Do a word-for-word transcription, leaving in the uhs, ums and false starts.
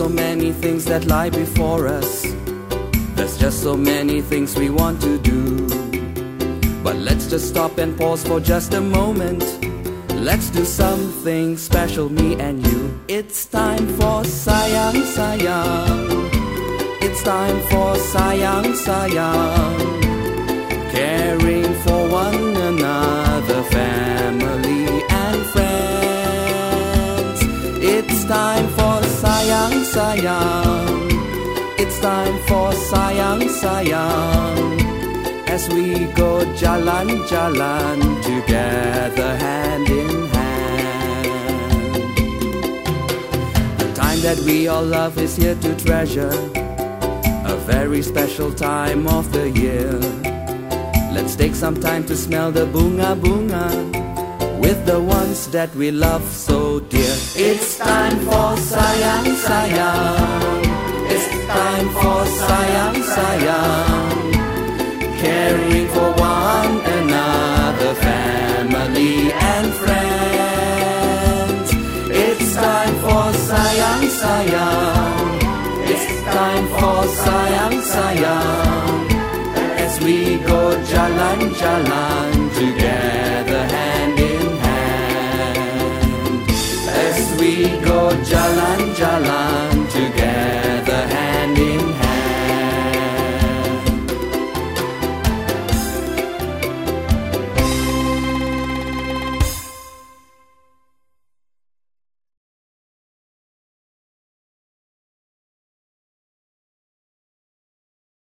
so many things that lie before us. There's just so many things we want to do. But let's just stop and pause for just a moment. Let's do something special, me and you. It's time for Sayang Sayang. It's time for Sayang Sayang. Caring for one another, family and friends. It's time for Sayang Sayang. It's time for Sayang Sayang. As we go jalan-jalan together, hand in hand. The time that we all love is here to treasure, a very special time of the year. Let's take some time to smell the bunga bunga with the ones that we love so dear. It's time for Sayang Sayang. It's time for Sayang Sayang. Caring for one another, family and friends. It's time for Sayang Sayang. It's time for Sayang Sayang. As we go jalan-jalan together, hand in hand. As we go jalan-jalan